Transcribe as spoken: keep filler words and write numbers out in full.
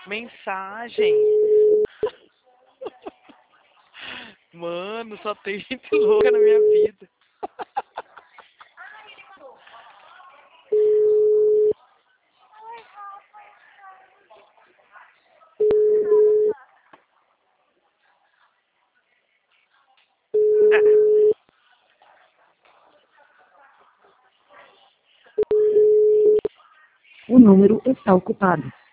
Mensagem. Mano, só tem gente louca na minha vida. O número está ocupado.